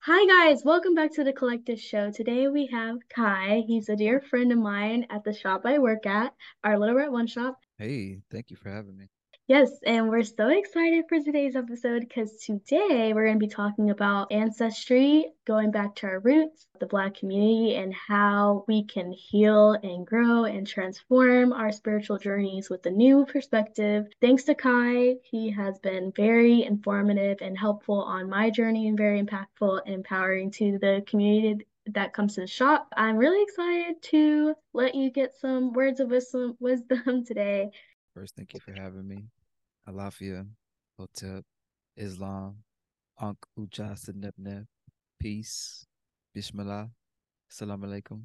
Hi guys, welcome back to the Collective Show. Today we have Kai. He's a dear friend of mine at the shop I work at, our Little Red One shop. Hey, thank you for having me. Yes, and we're so excited for today's episode because today we're going to be talking about ancestry, going back to our roots, the Black community, and how we can heal and grow and transform our spiritual journeys with a new perspective. Thanks to Kai, he has been very informative and helpful on my journey and very impactful and empowering to the community that comes to the shop. I'm really excited to let you get some words of wisdom today. First, thank you for having me. Alafia, Hotep, Islam, Ankh Ucha Neb, Peace, Bismillah, Salam Alaikum.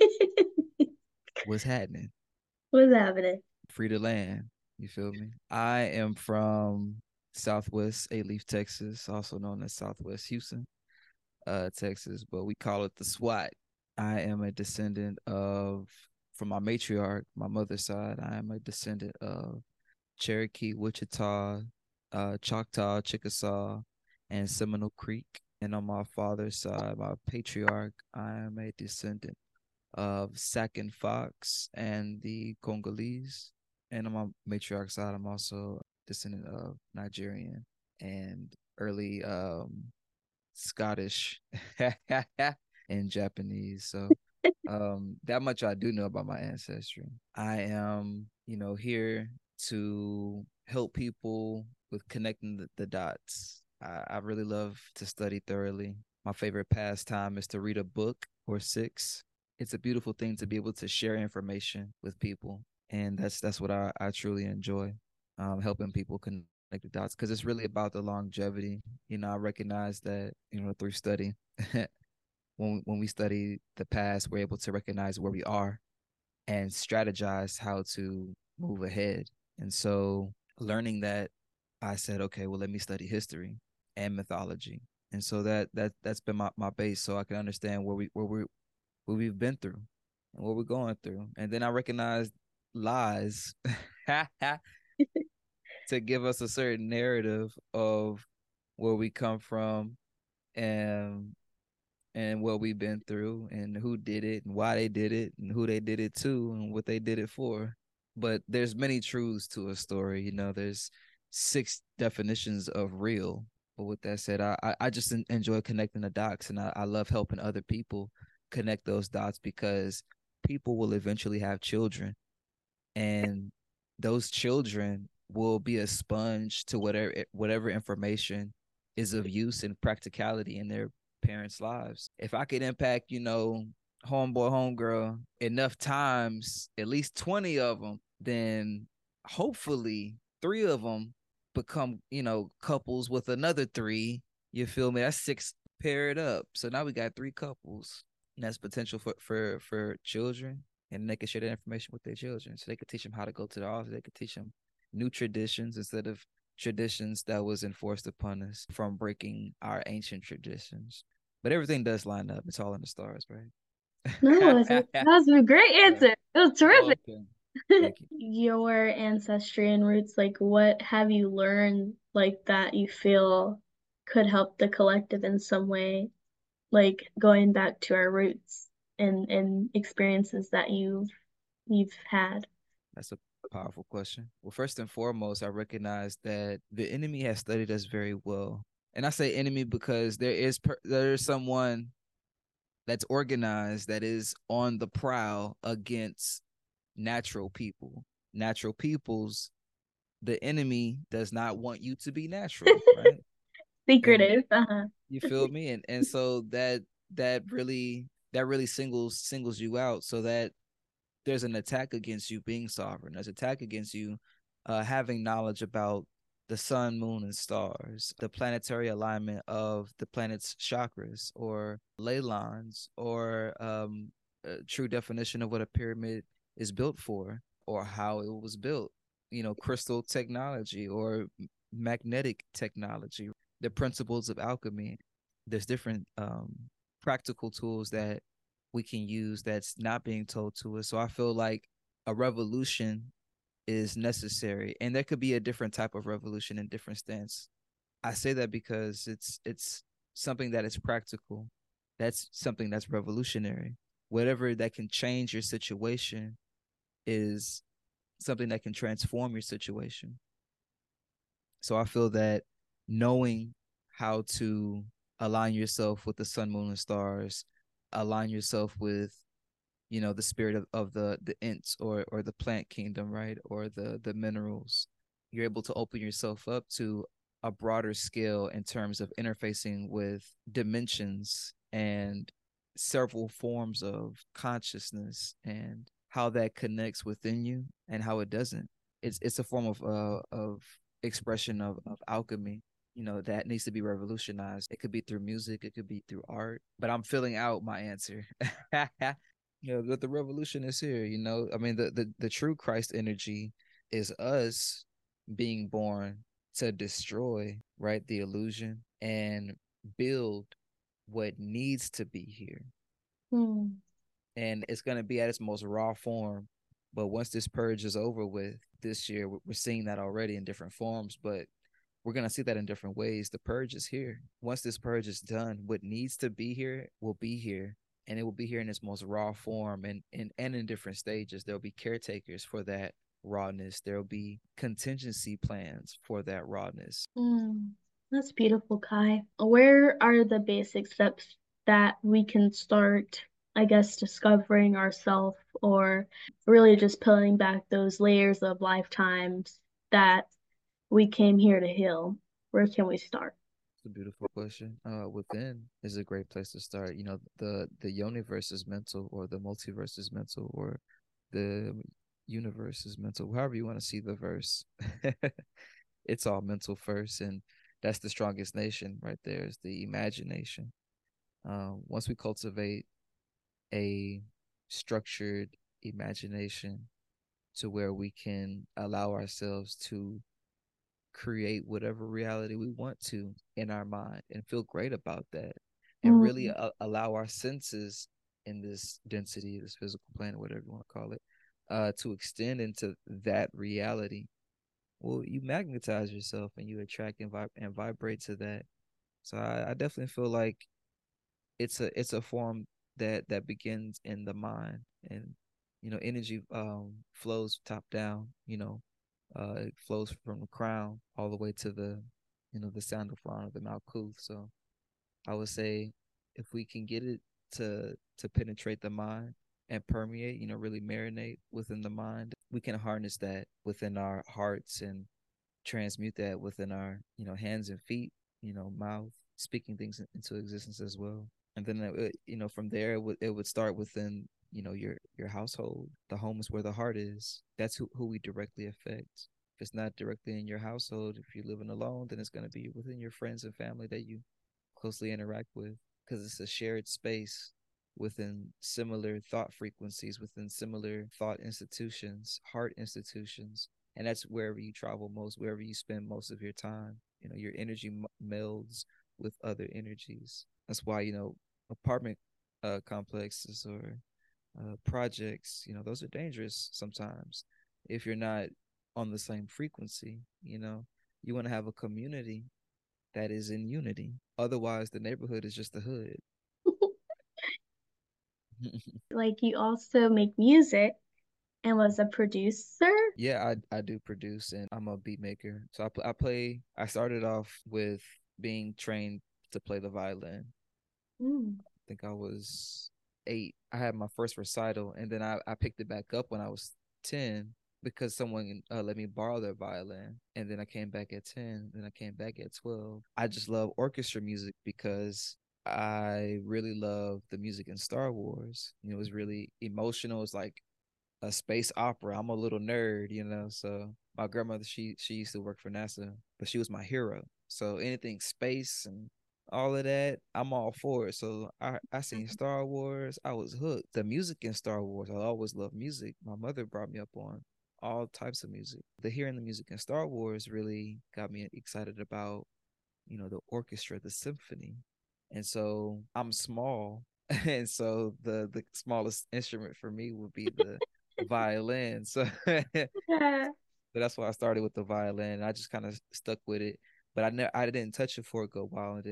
What's happening? What's happening? Free to land. You feel me? I am from Southwest Eight Leaf, Texas, also known as Southwest Houston, Texas, but we call it the SWAT. I am a descendant of, from my matriarch, my mother's side, I am a descendant of Cherokee, Wichita, Choctaw, Chickasaw, and Seminole Creek. And on my father's side, my patriarch, I am a descendant of Sac and Fox and the Congolese. And on my matriarch side, I'm also a descendant of Nigerian and early Scottish and Japanese. So that much I do know about my ancestry. I am, here to help people with connecting the dots. I really love to study thoroughly. My favorite pastime is to read a book or six. It's a beautiful thing to be able to share information with people, and that's what I truly enjoy, helping people connect the dots because it's really about the longevity. I recognize that through study. When we study the past, we're able to recognize where we are and strategize how to move ahead. And so learning that, I said, okay, well, let me study history and mythology. And so that's been my base, so I can understand where we've been through and what we're going through. And then I recognize lies to give us a certain narrative of where we come from and what we've been through and who did it and why they did it and who they did it to and what they did it for. But there's many truths to a story. There's six definitions of real. But with that said, I just enjoy connecting the dots, and I love helping other people connect those dots because people will eventually have children, and those children will be a sponge to whatever information is of use and practicality in their parents' lives. If I could impact, homeboy, homegirl enough times, at least 20 of them, then hopefully three of them become, couples with another three. You feel me? That's six paired up. So now we got three couples. And that's potential for children, and they can share that information with their children. So they could teach them how to go to the office. They could teach them new traditions instead of traditions that was enforced upon us from breaking our ancient traditions. But everything does line up. It's all in the stars, No, right? that was a great answer. It was Oh, terrific. okay. Thank you. Your ancestry and roots, like what have you learned like that you feel could help the collective in some way, like going back to our roots and experiences that you've had. That's a powerful question. Well, first and foremost, I recognize that the enemy has studied us very well. And I say enemy because there is someone that's organized that is on the prowl against natural people. Natural peoples, the enemy does not want you to be natural, right? And Secretive. Uh-huh. you feel me? And so that really singles you out, so that there's an attack against you being sovereign. There's an attack against you having knowledge about the sun, moon, and stars, the planetary alignment of the planet's chakras or ley lines, or a true definition of what a pyramid is built for or how it was built, crystal technology or magnetic technology, the principles of alchemy. There's different practical tools that we can use that's not being told to us. So I feel like a revolution is necessary, and there could be a different type of revolution in different stance. I say that because it's something that is practical. That's something that's revolutionary. Whatever that can change your situation is something that can transform your situation. So I feel that knowing how to align yourself with the sun, moon, and stars, align yourself with, the spirit of the ints, or the plant kingdom, right? Or the minerals. You're able to open yourself up to a broader scale in terms of interfacing with dimensions and several forms of consciousness, and how that connects within you and how it doesn't. It's a form of expression of alchemy, that needs to be revolutionized. It could be through music, it could be through art, but I'm filling out my answer. But the revolution is here. I mean, the true Christ energy is us being born to destroy, right, the illusion and build what needs to be here. Mm. And it's going to be at its most raw form. But once this purge is over with this year, we're seeing that already in different forms, but we're going to see that in different ways. The purge is here. Once this purge is done, what needs to be here will be here. And it will be here in its most raw form, and in different stages. There'll be caretakers for that rawness. There'll be contingency plans for that rawness. Mm. That's beautiful, Kai. Where are the basic steps that we can start, I guess, discovering ourselves, or really just peeling back those layers of lifetimes that we came here to heal? Where can we start? It's a beautiful question. Within is a great place to start. The universe is mental, or the multiverse is mental, or the universe is mental. However you want to see the verse, it's all mental first, and that's the strongest nation right there. Is the imagination. Once we cultivate a structured imagination to where we can allow ourselves to create whatever reality we want to in our mind and feel great about that, and really Mm. allow our senses in this density, this physical planet, whatever you want to call it, to extend into that reality. Well, you magnetize yourself and you attract and vibrate to that. So I definitely feel like it's a form that begins in the mind, and energy flows top down. It flows from the crown all the way to the sound of Ron, of the Malkuth. So I would say, if we can get it to penetrate the mind and permeate, really marinate within the mind, we can harness that within our hearts and transmute that within our hands and feet, mouth, speaking things into existence as well. And then from there it would start within your household. The home is where the heart is. That's who we directly affect. If it's not directly in your household, if you're living alone, then it's going to be within your friends and family that you closely interact with, because it's a shared space within similar thought frequencies, within similar thought institutions, heart institutions. And that's wherever you travel most, wherever you spend most of your time. Your energy melds with other energies. That's why apartment complexes, or projects, those are dangerous sometimes if you're not on the same frequency. You want to have a community that is in unity. Otherwise, the neighborhood is just a hood. Like, you also make music and was a producer? Yeah, I do produce, and I'm a beat maker. So I play. I started off with being trained to play the violin. Mm. I think I was 8. I had my first recital, and then I picked it back up when I was 10, because someone let me borrow their violin. And then I came back at 10, then I came back at 12. I just love orchestra music because I really love the music in Star Wars. It was really emotional. It's like a space opera. I'm a little nerd, so my grandmother, she used to work for NASA, but she was my hero. So anything space and all of that, I'm all for it. So I seen Star Wars. I was hooked. The music in Star Wars, I always loved music. My mother brought me up on all types of music. The hearing the music in Star Wars really got me excited about, the orchestra, the symphony. And so I'm small. And so the smallest instrument for me would be the violin. So Yeah. that's why I started with the violin. I just kind of stuck with it, but I didn't touch it for a good while. And then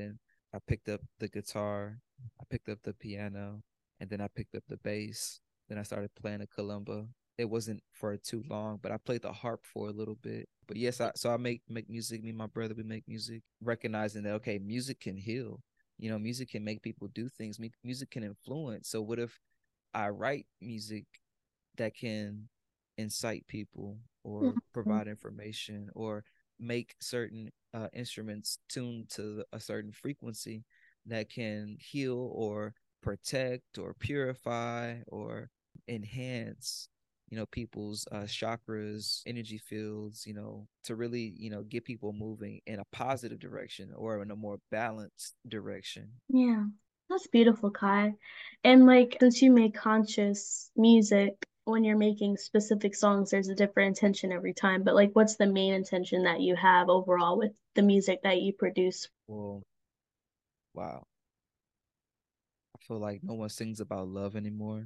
I picked up the guitar, I picked up the piano, and then I picked up the bass. Then I started playing a kalimba. It wasn't for too long, but I played the harp for a little bit. But yes, I make music. Me and my brother, we make music, recognizing that okay, music can heal. You know, music can make people do things. Music can influence. So what if I write music that can incite people or Mhm. provide information or make certain instruments tuned to a certain frequency that can heal or protect or purify or enhance, you know, people's chakras, energy fields, you know, to really, you know, get people moving in a positive direction or in a more balanced direction. Yeah, that's beautiful, Kai. And like, since you make conscious music, when you're making specific songs, there's a different intention every time. But like, what's the main intention that you have overall with the music that you produce? Well, wow. I feel like no one sings about love anymore.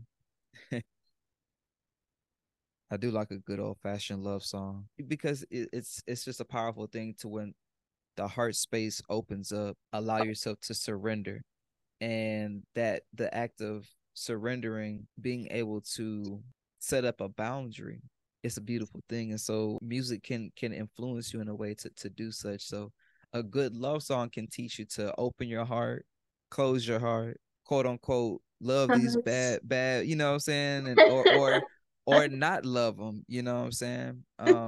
I do like a good old fashioned love song because it's just a powerful thing to when the heart space opens up, allow yourself to surrender, and that the act of surrendering, being able to set up a boundary, it's a beautiful thing. And so music can influence you in a way to do such. So a good love song can teach you to open your heart, close your heart, quote unquote, love these Yes. bad, you know what I'm saying, and or not love them, you know what I'm saying,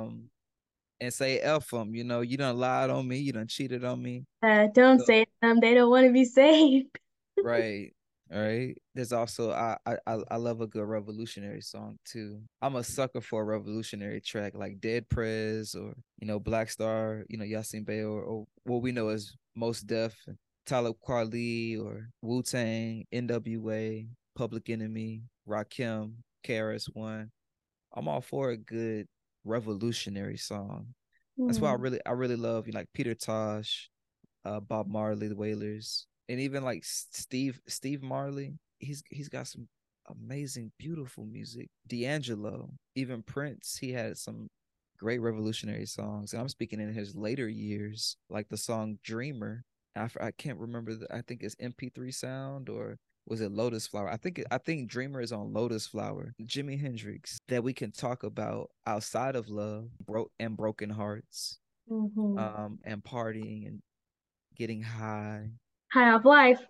and say F them, you know, you done lied on me, you done cheated on me. Don't So say them. They don't want to be saved. right. Right. There's also I love a good revolutionary song too. I'm a sucker for a revolutionary track like Dead Prez or, you know, Black Star, you know, Yasin Bey or what we know as Most Def, Talib Kweli or Wu Tang, NWA, Public Enemy, Rakim, KRS-One. I'm all for a good revolutionary song. That's why Hmm. I really love, you know, like Peter Tosh, Bob Marley, the Wailers, and even like Steve Marley. He's got some amazing, beautiful music. D'Angelo, even Prince, he had some great revolutionary songs. And I'm speaking in his later years, like the song Dreamer. I can't remember. I think it's MP3 Sound or was it Lotus Flower? I think Dreamer is on Lotus Flower. Jimi Hendrix that we can talk about outside of love, broken hearts, Hmm. and partying and getting high. High off life.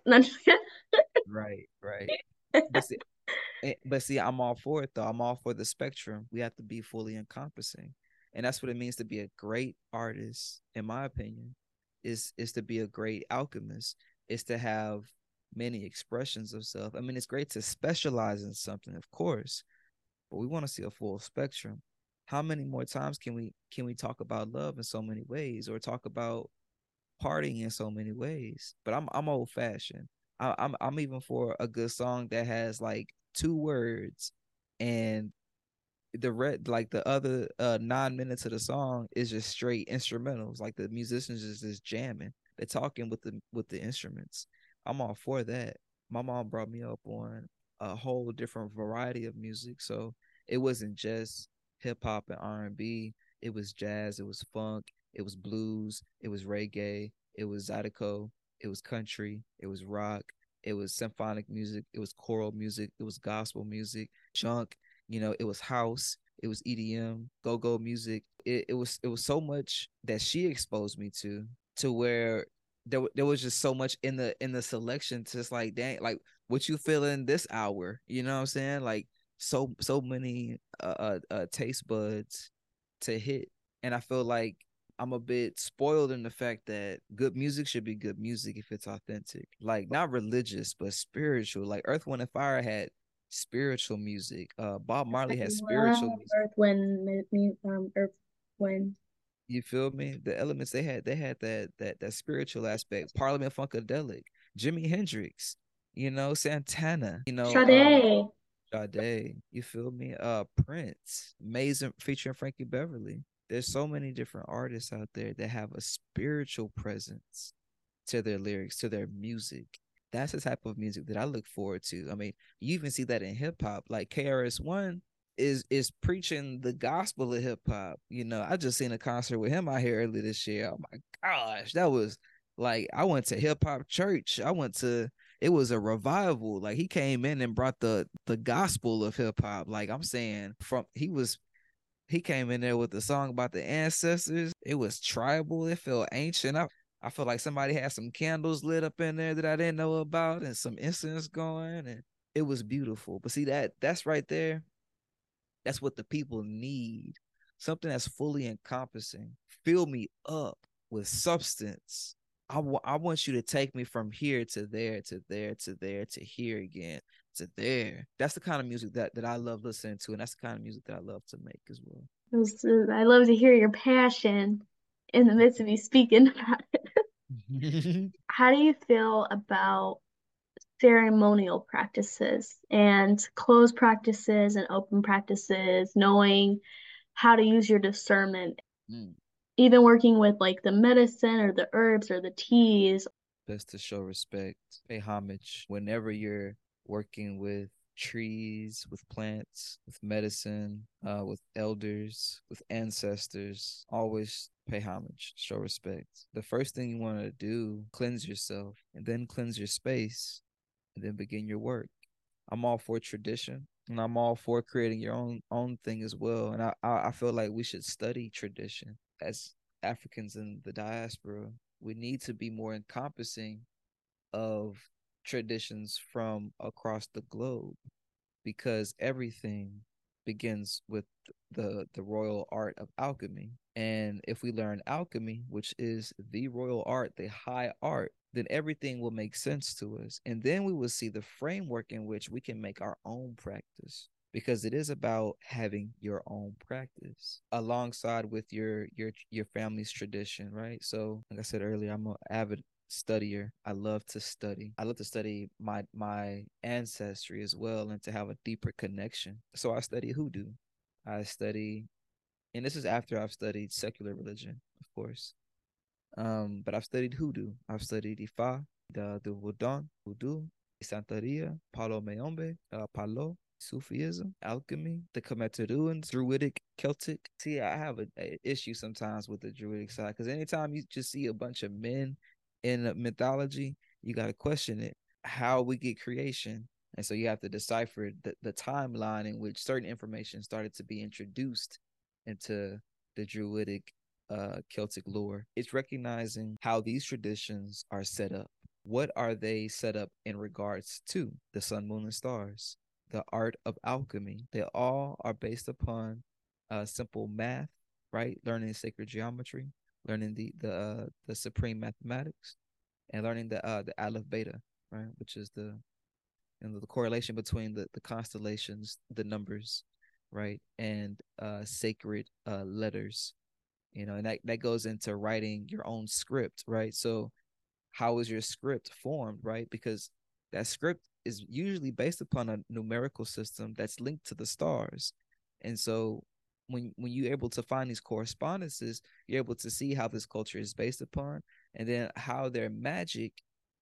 Right, right. But see, but see, I'm all for it though. I'm all for the spectrum. We have to be fully encompassing, and that's what it means to be a great artist, in my opinion. Is to be a great alchemist. Is to have many expressions of self. I mean, it's great to specialize in something, of course, but we want to see a full spectrum. How many more times can we talk about love in so many ways, or talk about partying in so many ways? But I'm old fashioned. I'm even for a good song that has like two words, and the red like the other 9 minutes of the song is just straight instrumentals. Like the musicians is just jamming. They're talking with the instruments. I'm all for that. My mom brought me up on a whole different variety of music, so it wasn't just hip hop and R&B. It was jazz. It was funk. It was blues. It was reggae. It was zydeco. It was country. It was rock. It was symphonic music. It was choral music. It was gospel music. Junk. You know, it was house, it was EDM, go-go music. It was so much that she exposed me to where there was just so much in the selection, just like dang, like what you feel in this hour, you know what I'm saying? Like so many taste buds to hit. And I feel like I'm a bit spoiled in the fact that good music should be good music if it's authentic. Like not religious, but spiritual. Like Earth, Wind and Fire had spiritual music. Bob I Marley has spiritual love music. Earth, Wind. You feel me? The elements they had that spiritual aspect. Parliament Funkadelic, Jimi Hendrix, you know, Santana, you know, Sade. Sade, you feel me? Prince, Amazing featuring Frankie Beverly. There's so many different artists out there that have a spiritual presence to their lyrics, to their music. That's the type of music that I look forward to. I mean, you even see that in hip hop. Like KRS-One is preaching the gospel of hip hop. You know, I just seen a concert with him out here earlier this year. Oh my gosh, that was Like I went to hip hop church. It was a revival. Like he came in and brought the gospel of hip hop. Like I'm saying, he came in there with a song about the ancestors. It was tribal. It felt ancient. I felt like somebody had some candles lit up in there that I didn't know about and some incense going, and it was beautiful. But see that's right there. That's what the people need. Something that's fully encompassing. Fill me up with substance. I want you to take me from here to there to there to there to here again to there. That's the kind of music that I love listening to, and that's the kind of music that I love to make as well. I love to hear your passion in the midst of you speaking about it. How do you feel about ceremonial practices and closed practices and open practices, knowing how to use your discernment, Mm. even working with like the medicine or the herbs or the teas? Best to show respect, pay homage whenever you're working with trees, with plants, with medicine, with elders, with ancestors. Always pay homage, show respect. The first thing you want to do, cleanse yourself, and then cleanse your space, and then begin your work. I'm all for tradition, and I'm all for creating your own thing as well. And I feel like we should study tradition as Africans in the diaspora. We need to be more encompassing of traditions from across the globe, because everything begins with the royal art of alchemy. And if we learn alchemy, which is the royal art, the high art, then everything will make sense to us. And then we will see the framework in which we can make our own practice, because it is about having your own practice alongside with your family's tradition, right? So like I said earlier, I'm an avid studier. I love to study. I love to study my ancestry as well, and to have a deeper connection. So I study hoodoo. I study, and this is after I've studied secular religion, of course. But I've studied hoodoo. I've studied Ifa, the Voodoo, Santeria, Palo Mayombe, Palo, Sufism, alchemy, the Kemeteruans, Druidic, Celtic. See, I have a issue sometimes with the Druidic side, because anytime you just see a bunch of men in mythology, you got to question it. How we get creation. And so you have to decipher the timeline in which certain information started to be introduced into the Druidic Celtic lore. It's recognizing how these traditions are set up. What are they set up in regards to? The sun, moon, and stars, the art of alchemy. They all are based upon simple math, right? Learning sacred geometry, learning the supreme mathematics, and learning the Aleph Beta, right, which is the correlation between the constellations, the numbers, right, and sacred letters, and that goes into writing your own script, right? So how is your script formed, right? Because that script is usually based upon a numerical system that's linked to the stars. And so when you're able to find these correspondences, you're able to see how this culture is based upon, and then how their magic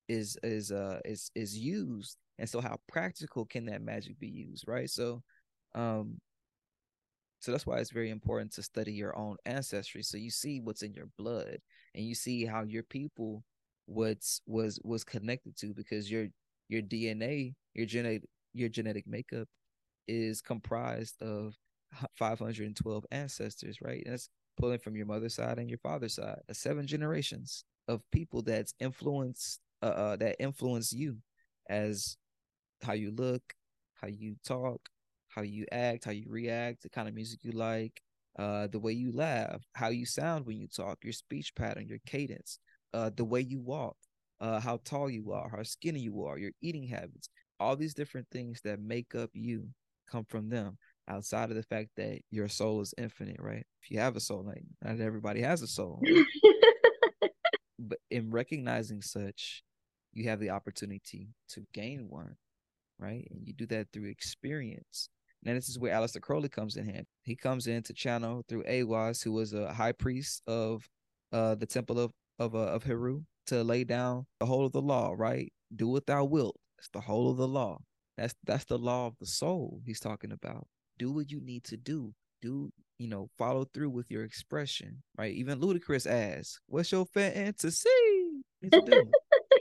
is used. And so how practical can that magic be used, right? Um so that's why it's very important to study your own ancestry, so you see what's in your blood, and you see how your people was connected to, because your DNA, your genetic makeup is comprised of 512 ancestors, right? And that's pulling from your mother's side and your father's side. That's 7 generations of people that influence you, as how you look, how you talk, how you act, how you react, the kind of music you like, the way you laugh, how you sound when you talk, your speech pattern, your cadence, the way you walk, how tall you are, how skinny you are, your eating habits. All these different things that make up you come from them, outside of the fact that your soul is infinite, right? If you have a soul, like not everybody has a soul, right? But in recognizing such, you have the opportunity to gain one, right? And you do that through experience. Now, this is where Aleister Crowley comes in hand. He comes in to channel through Aiwass, who was a high priest of the temple of Heru, to lay down the whole of the law, right? Do what thou wilt. That's the whole of the law. That's the law of the soul he's talking about. Do what you need to do. Do, follow through with your expression, right? Even Ludacris asks, "What's your fantasy?" need to do.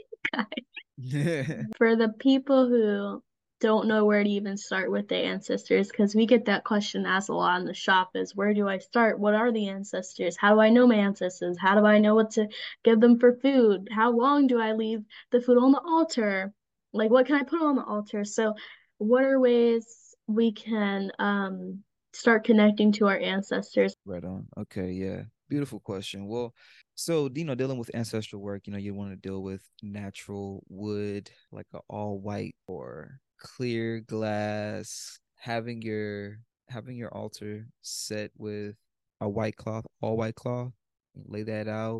For the people who don't know where to even start with their ancestors, because we get that question asked a lot in the shop is where do I start? What are the ancestors? How do I know my ancestors? How do I know what to give them for food? How long do I leave the food on the altar? Like what can I put on the altar? So what are ways we can start connecting to our ancestors? Right on. Okay, yeah. Beautiful question. Well, so dealing with ancestral work, you want to deal with natural wood, like a all white or clear glass, having your altar set with a white cloth, all white cloth, lay that out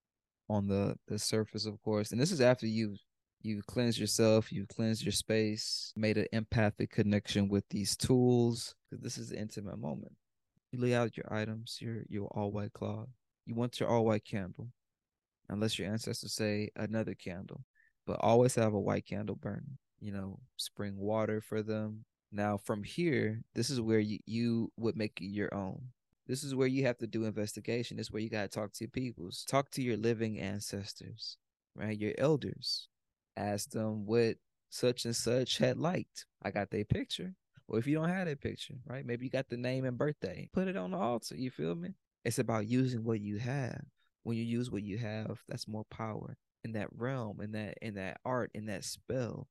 on the surface, of course. And this is after you've cleansed yourself, you've cleansed your space, made an empathic connection with these tools, because this is an intimate moment. You lay out your items, your all white cloth. You want your all white candle, unless your ancestors say another candle. But always have a white candle burning. Spring water for them. Now from here, this is where you would make it your own. This is where you have to do investigation. This is where you gotta talk to your peoples. Talk to your living ancestors, right? Your elders. Ask them what such and such had liked. I got their picture. Or if you don't have that picture, right? Maybe you got the name and birthday. Put it on the altar. You feel me? It's about using what you have. When you use what you have, that's more power in that realm, in that art, in that spell.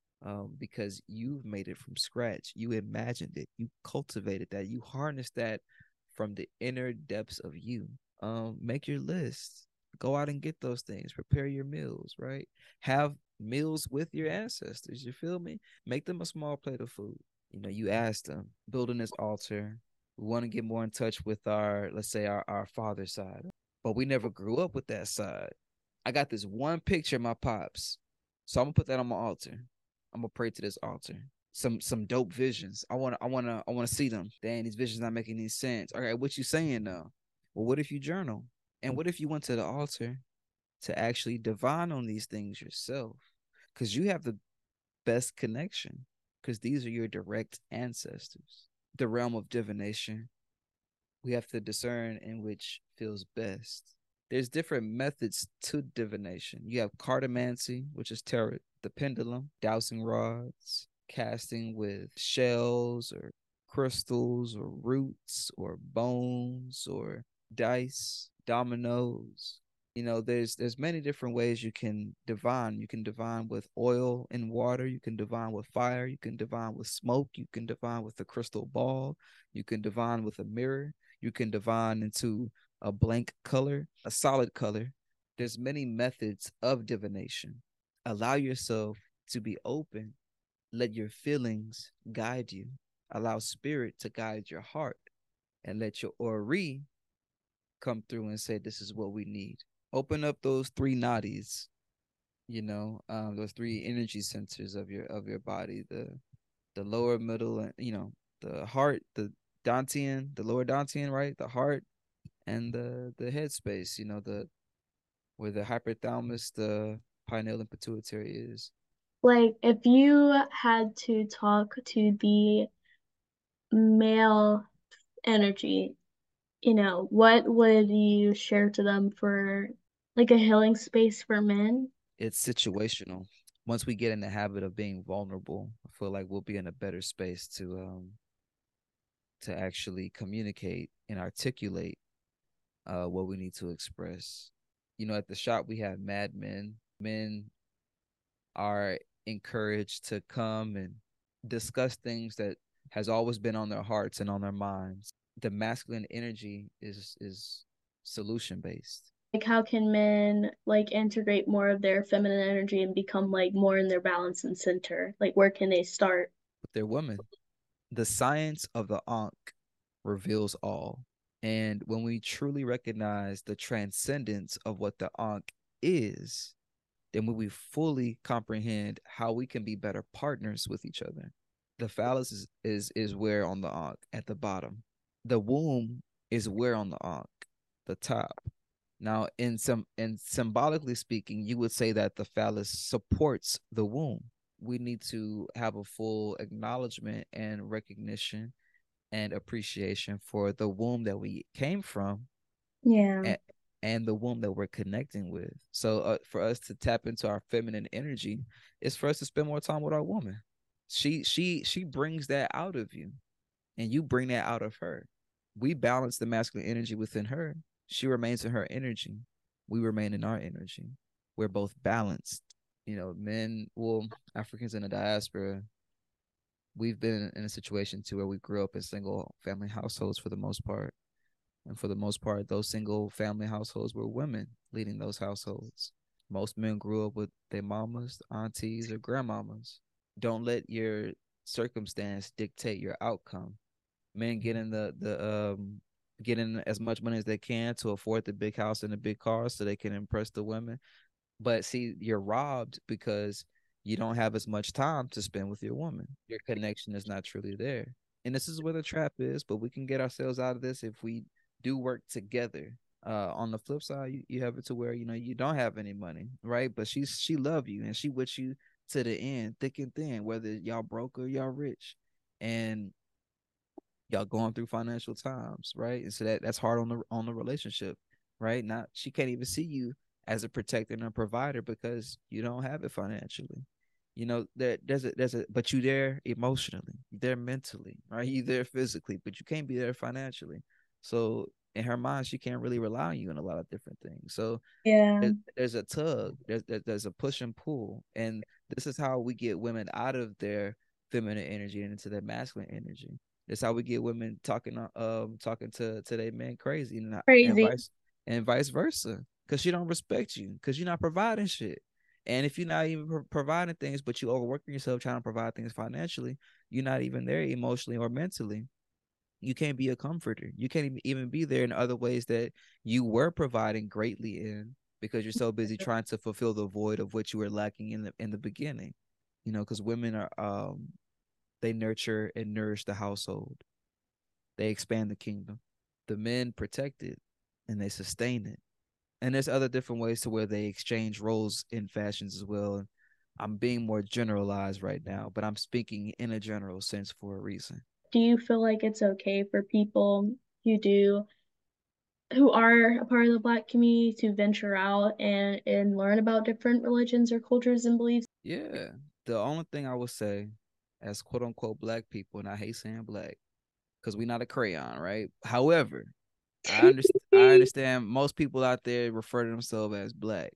Because you've made it from scratch. You imagined it. You cultivated that. You harnessed that from the inner depths of you. Make your list. Go out and get those things. Prepare your meals, right? Have meals with your ancestors. You feel me? Make them a small plate of food. You ask them, building this altar. We want to get more in touch with let's say our father's side, but we never grew up with that side. I got this one picture of my pops, so I'm gonna put that on my altar. I'm gonna pray to this altar. Some dope visions. I wanna see them. Dang, these visions not making any sense. All right, what you saying now? Well, what if you journal? And what if you went to the altar to actually divine on these things yourself? Because you have the best connection, because these are your direct ancestors. The realm of divination, we have to discern in which feels best. There's different methods to divination. You have cartomancy, which is tarot, the pendulum, dowsing rods, casting with shells or crystals or roots or bones or dice, dominoes. There's many different ways you can divine. You can divine with oil and water. You can divine with fire. You can divine with smoke. You can divine with a crystal ball. You can divine with a mirror. You can divine into a blank color, a solid color. There's many methods of divination. Allow yourself to be open. Let your feelings guide you. Allow spirit to guide your heart, and let your ori come through and say, this is what we need. Open up those three nadis, those three energy centers of your body, the lower, middle, and the heart, the dantian, the lower dantian, right? The heart and the head space, the where the hypothalamus, the pineal and pituitary is. Like if you had to talk to the male energy, what would you share to them for like a healing space for men? It's situational. Once we get in the habit of being vulnerable, I feel like we'll be in a better space to actually communicate and articulate what we need to express. At the shop we have mad men. Men are encouraged to come and discuss things that has always been on their hearts and on their minds. The masculine energy is solution based. Like how can men like integrate more of their feminine energy and become like more in their balance and center? Like where can they start? With their women. The science of the Ankh reveals all. And when we truly recognize the transcendence of what the Ankh is, then when we fully comprehend how we can be better partners with each other. The phallus is where on the Ankh at the bottom. The womb is where on the Ankh, the top. Now, in symbolically speaking, you would say that the phallus supports the womb. We need to have a full acknowledgement and recognition and appreciation for the womb that we came from. Yeah. And, and the womb that we're connecting with. So for us to tap into our feminine energy, it's for us to spend more time with our woman. She brings that out of you, and you bring that out of her. We balance the masculine energy within her. She remains in her energy. We remain in our energy. We're both balanced. You know, men, well, Africans in the diaspora, we've been in a situation to where we grew up in single family households for the most part. And for the most part, those single family households were women leading those households. Most men grew up with their mamas, aunties, or grandmamas. Don't let your circumstance dictate your outcome. Men getting the getting as much money as they can to afford the big house and the big cars so they can impress the women. But see, you're robbed because you don't have as much time to spend with your woman. Your connection is not truly there. And this is where the trap is, but we can get ourselves out of this if we do work together. On the flip side, you have it to where, you know, you don't have any money, right? But she love you and she with you to the end, thick and thin, whether y'all broke or y'all rich. And y'all going through financial times, right? And so that's hard on the relationship, right? Not she can't even see you as a protector and a provider because you don't have it financially. You know, there's a but you there emotionally, you there mentally, right? You there physically, but you can't be there financially. So in her mind, she can't really rely on you in a lot of different things. So Yeah. there's a tug, there's a push and pull, and this is how we get women out of their feminine energy and into their masculine energy. That's how we get women talking to their men crazy, and Crazy. vice versa, because she don't respect you because you're not providing shit. And if you're not even providing things, but you overworking yourself trying to provide things financially, you're not even there emotionally or mentally. You can't be a comforter. You can't even be there in other ways that you were providing greatly in because you're so busy trying to fulfill the void of what you were lacking in the beginning. You know, because women are they nurture and nourish the household. They expand the kingdom. The men protect it and they sustain it. And there's other different ways to where they exchange roles in fashions as well. I'm being more generalized right now, but I'm speaking in a general sense for a reason. Do you feel like it's okay for people who do who are a part of the Black community to venture out and learn about different religions or cultures and beliefs? Yeah. The only thing I would say as quote unquote black people, and I hate saying black because we're not a crayon, right? However, I understand most people out there refer to themselves as black.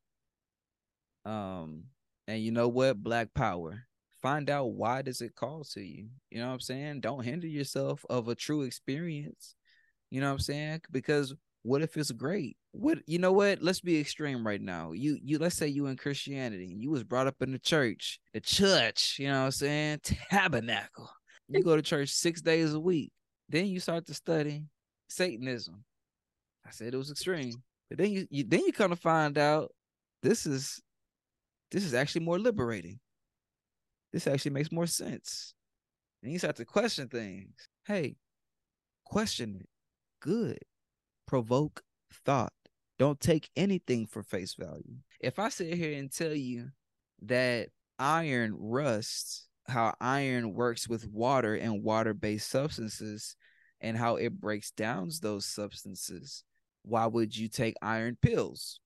Um, and you know what? Black power. Find out why does it call to you. You know what I'm saying? Don't hinder yourself of a true experience. You know what I'm saying? Because what if it's great? What you know what? Let's be extreme right now. You let's say you in Christianity. You was brought up in the church, you know what I'm saying? Tabernacle. You go to church 6 days a week. Then you start to study Satanism. I said it was extreme. But then you come to find out this is this is actually more liberating. This actually makes more sense. And you start to question things. Hey, question it. Good. Provoke thought. Don't take anything for face value. If I sit here and tell you that iron rusts, how iron works with water and water based substances, and how it breaks down those substances, why would you take iron pills?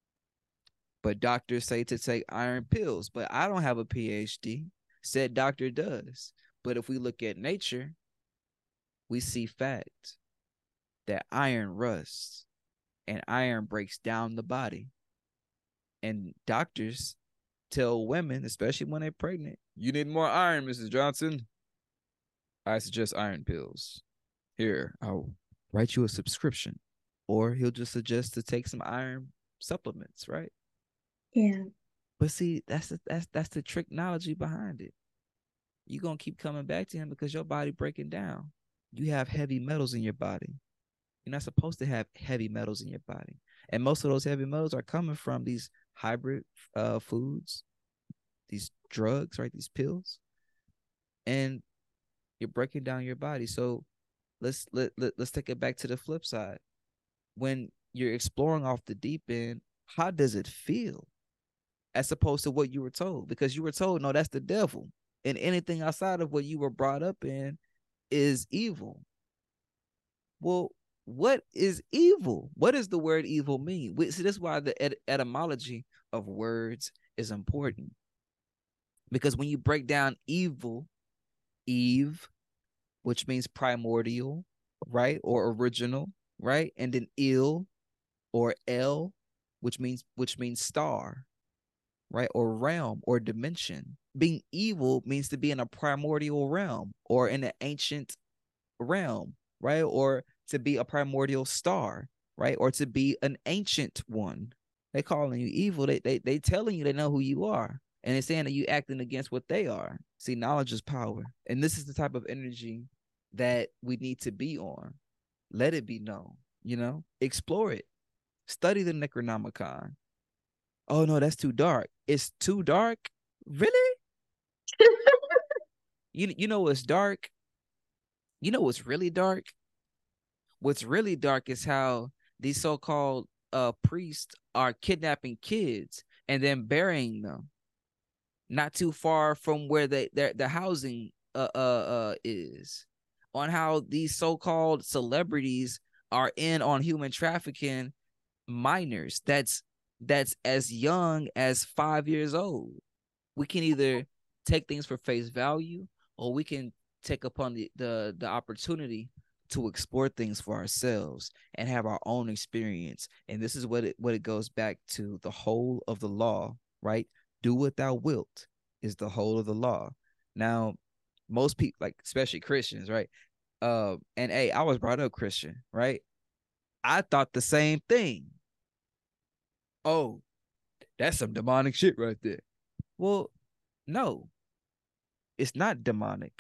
But doctors say to take iron pills, but I don't have a PhD. Said doctor does. But if we look at nature, we see fact that iron rusts and iron breaks down the body. And doctors tell women, especially when they're pregnant, you need more iron, Mrs. Johnson. I suggest iron pills. Here, I'll write you a subscription. Or he'll just suggest to take some iron supplements, right? Yeah. But see, that's the tricknology behind it. You're gonna keep coming back to him because your body breaking down. You have heavy metals in your body. You're not supposed to have heavy metals in your body. And most of those heavy metals are coming from these hybrid foods, these drugs, right? These pills. And you're breaking down your body. So let's take it back to the flip side. When you're exploring off the deep end, how does it feel? As opposed to what you were told, because you were told, no, that's the devil. And anything outside of what you were brought up in is evil. Well, what is evil? What does the word evil mean? See, this is why the etymology of words is important. Because when you break down evil, Eve, which means primordial, right? Or original, right? And then ill or el, which means star, right? Or realm or dimension. Being evil means to be in a primordial realm or in an ancient realm, right? Or to be a primordial star, right? Or to be an ancient one. They calling you evil. They telling you they know who you are. And they're saying that you acting against what they are. See, knowledge is power. And this is the type of energy that we need to be on. Let it be known, explore it. Study the Necronomicon. Oh no, that's too dark. It's too dark? Really? You know what's dark? You know what's really dark? What's really dark is how these so-called priests are kidnapping kids and then burying them not too far from where the housing is. On how these so-called celebrities are in on human trafficking minors that's as young as 5 years old. We can either take things for face value, or we can take upon the opportunity to explore things for ourselves and have our own experience. And this is what it goes back to: the whole of the law, right? Do what thou wilt is the whole of the law. Now, most people, like especially Christians, right? And hey, I was brought up Christian, right? I thought the same thing. Oh, that's some demonic shit right there. Well, no, it's not demonic.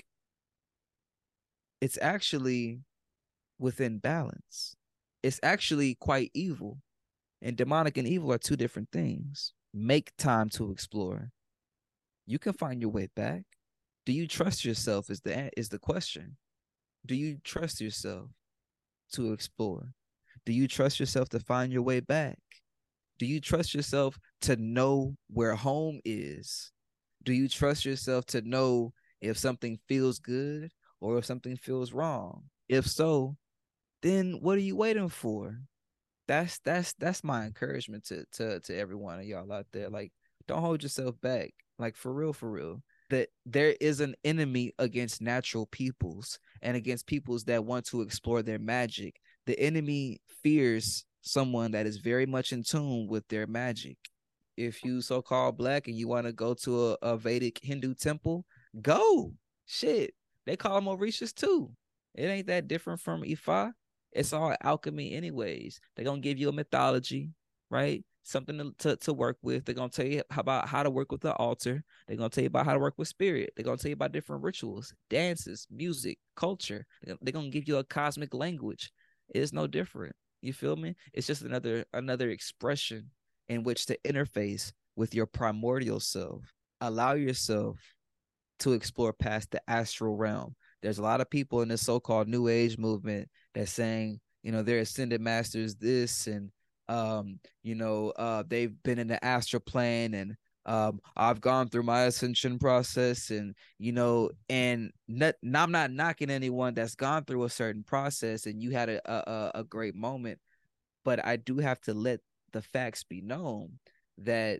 It's actually within balance. It's actually quite evil. And demonic and evil are two different things. Make time to explore. You can find your way back. Do you trust yourself is the question. Do you trust yourself to explore? Do you trust yourself to find your way back? Do you trust yourself to know where home is? Do you trust yourself to know if something feels good or if something feels wrong? If so, then what are you waiting for? That's my encouragement to every one of y'all out there. Like, don't hold yourself back. Like, for real. That there is an enemy against natural peoples and against peoples that want to explore their magic. The enemy fears someone that is very much in tune with their magic. If you so-called black and you want to go to a Vedic Hindu temple, go. Shit, they call them Orishas too. It ain't that different from Ifa. It's all alchemy anyways. They're going to give you a mythology, right? Something to work with. They're going to tell you about how to work with the altar. They're going to tell you about how to work with spirit. They're going to tell you about different rituals, dances, music, culture. They're going to give you a cosmic language. It's no different. You feel me? It's just another expression in which to interface with your primordial self. Allow yourself to explore past the astral realm. There's a lot of people in this so-called New Age movement that's saying, they're ascended masters this, and they've been in the astral plane, and I've gone through my ascension process, and I'm not knocking anyone that's gone through a certain process and you had a great moment, but I do have to let the facts be known that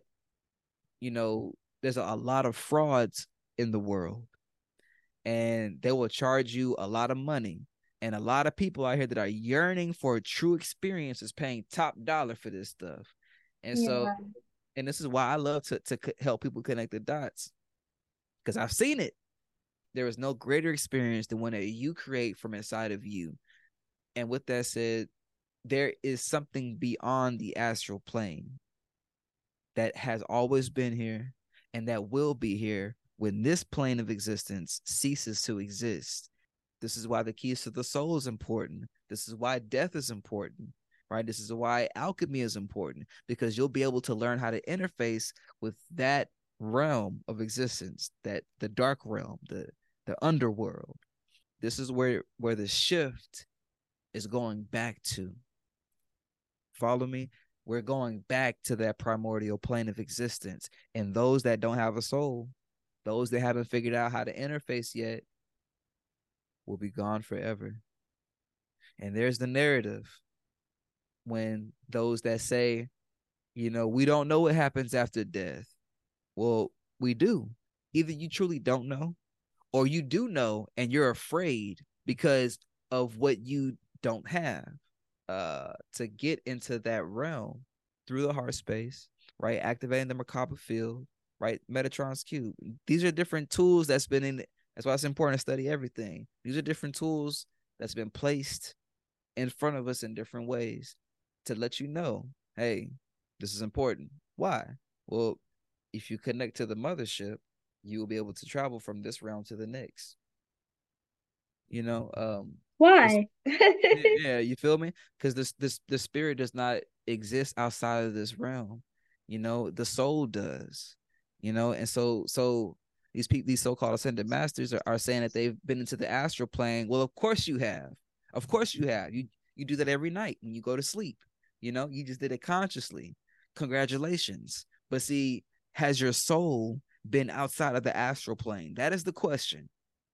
there's a lot of frauds in the world, and they will charge you a lot of money, and a lot of people out here that are yearning for a true experience is paying top dollar for this stuff. And so, and this is why I love to help people connect the dots, because I've seen it. There is no greater experience than one that you create from inside of you. And with that said, there is something beyond the astral plane that has always been here and that will be here when this plane of existence ceases to exist. This is why the keys to the soul is important. This is why death is important, right? This is why alchemy is important, because you'll be able to learn how to interface with that realm of existence, that the dark realm, the underworld. This is where the shift is going back to. Follow me? We're going back to that primordial plane of existence. And those that don't have a soul, those that haven't figured out how to interface yet, will be gone forever. And there's the narrative when those that say, we don't know what happens after death. Well, we do. Either you truly don't know, or you do know and you're afraid because of what you don't have. To get into that realm through the heart space, right? Activating the Merkaba field, right? Metatron's cube. These are different tools that's been in. That's why it's important to study everything. These are different tools that's been placed in front of us in different ways to let you know, hey, this is important. Why? Well, if you connect to the mothership, you will be able to travel from this realm to the next. You know, this Why? yeah, you feel me? Because this the spirit does not exist outside of this realm. The soul does. And so these people, these so-called ascended masters are saying that they've been into the astral plane. Well, of course you have. Of course you have. You do that every night when you go to sleep. You just did it consciously. Congratulations. But see, has your soul been outside of the astral plane? That is the question,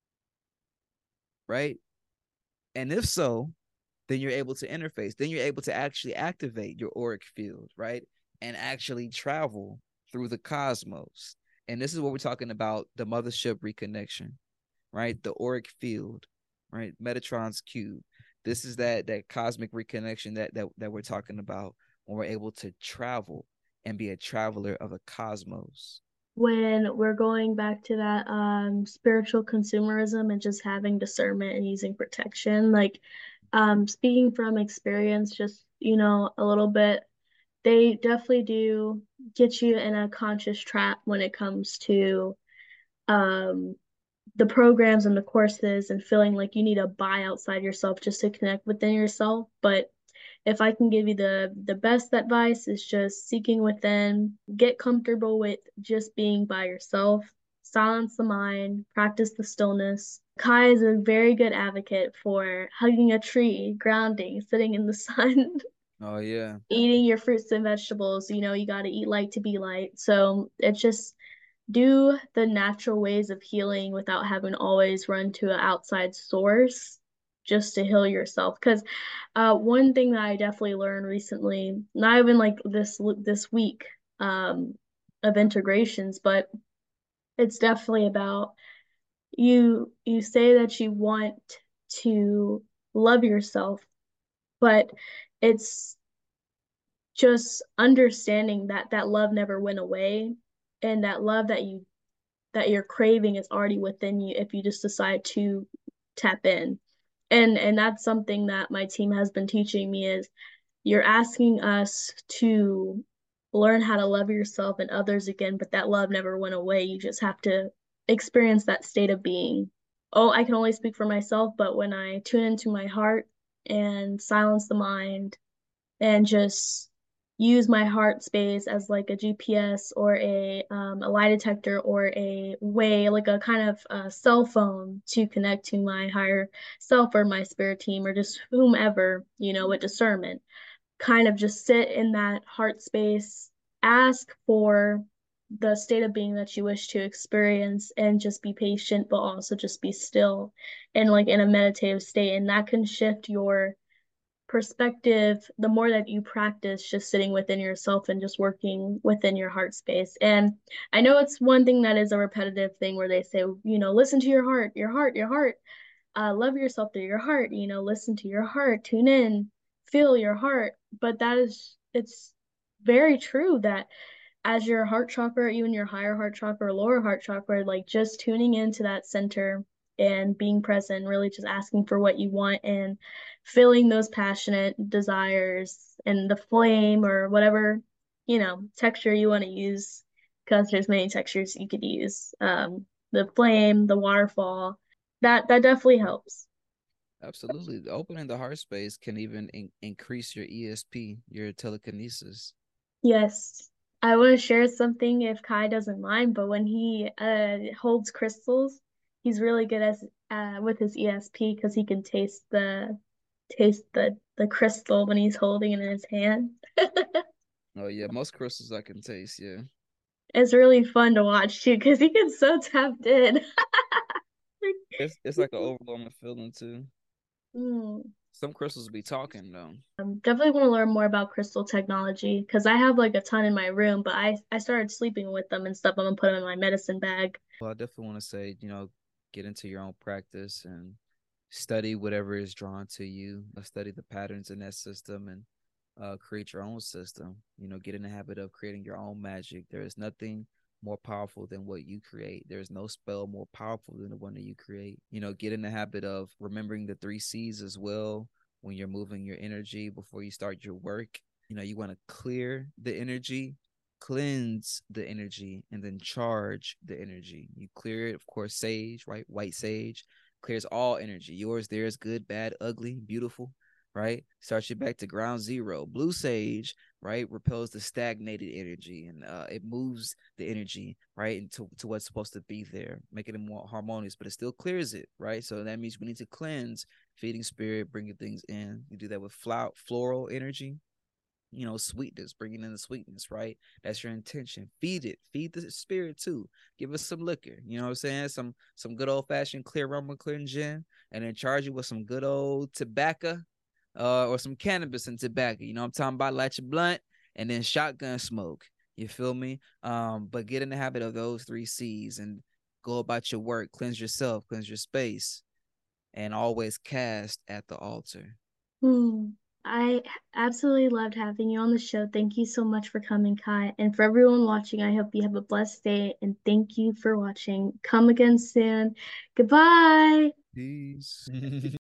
right? And if so, then you're able to interface. Then you're able to actually activate your auric field, right? And actually travel through the cosmos. And this is what we're talking about, the mothership reconnection, right? The auric field, right? Metatron's cube. This is that cosmic reconnection that we're talking about when we're able to travel and be a traveler of the cosmos. When we're going back to that spiritual consumerism and just having discernment and using protection, like speaking from experience, just a little bit, they definitely do get you in a conscious trap when it comes to um the programs and the courses and feeling like you need to buy outside yourself just to connect within yourself. But if I can give you the best advice is just seeking within, get comfortable with just being by yourself, silence the mind, practice the stillness. Kai is a very good advocate for hugging a tree, grounding, sitting in the sun, Oh yeah. eating your fruits and vegetables. You got to eat light to be light. So it's just do the natural ways of healing without having to always run to an outside source just to heal yourself. Because one thing that I definitely learned recently, not even like this week um, of integrations, but it's definitely about you say that you want to love yourself, but it's just understanding that that love never went away and that love that you're craving is already within you if you just decide to tap in. And that's something that my team has been teaching me is you're asking us to learn how to love yourself and others again, but that love never went away. You just have to experience that state of being. Oh, I can only speak for myself, but when I tune into my heart and silence the mind and just use my heart space as like a GPS or a lie detector or a way like a kind of cell phone to connect to my higher self or my spirit team or just whomever with discernment. Kind of just sit in that heart space, ask for the state of being that you wish to experience and just be patient but also just be still and like in a meditative state, and that can shift your perspective the more that you practice just sitting within yourself and just working within your heart space. And I know it's one thing that is a repetitive thing where they say, listen to your heart, your heart, your heart. Love yourself through your heart, listen to your heart, tune in, feel your heart. But it's very true that as your heart chakra, even your higher heart chakra or lower heart chakra, like just tuning into that center and being present, really just asking for what you want and feeling those passionate desires and the flame or whatever, texture you want to use, because there's many textures you could use. The flame, the waterfall, that definitely helps. Absolutely. Opening the heart space can even increase your ESP, your telekinesis. Yes. I want to share something if Kai doesn't mind, but when he holds crystals, he's really good as with his ESP because he can taste the crystal when he's holding it in his hand. Oh yeah, most crystals I can taste. Yeah, It's really fun to watch too because he gets so tapped in. it's like an overwhelming feeling too. Mm. Some crystals be talking though. Definitely want to learn more about crystal technology because I have like a ton in my room, but I started sleeping with them and stuff. I'm gonna put them in my medicine bag. Well, I definitely want to say, get into your own practice and study whatever is drawn to you. Study the patterns in that system and create your own system. Get in the habit of creating your own magic. There is nothing more powerful than what you create. There is no spell more powerful than the one that you create. Get in the habit of remembering the three C's as well when you're moving your energy before you start your work. You want to clear the energy, cleanse the energy, and then charge the energy. You clear it, of course, sage, right? White sage clears all energy. Yours, theirs, good, bad, ugly, beautiful, right? Starts you back to ground zero. Blue sage, right, repels the stagnated energy and it moves the energy, right, into to what's supposed to be there, making it more harmonious, but it still clears it, right? So that means we need to cleanse, feeding spirit, bringing things in. You do that with floral energy, sweetness, bringing in the sweetness, right? That's your intention. Feed it, feed the spirit too. Give us some liquor, you know what I'm saying? Some good old fashioned clear rum or clear gin, and then charge you with some good old tobacco, or some cannabis and tobacco. I'm talking about, light your blunt and then shotgun smoke. You feel me? But get in the habit of those three C's and go about your work. Cleanse yourself, cleanse your space, and always cast at the altar. Hmm. I absolutely loved having you on the show. Thank you so much for coming, Kai. And for everyone watching, I hope you have a blessed day. And thank you for watching. Come again soon. Goodbye. Peace.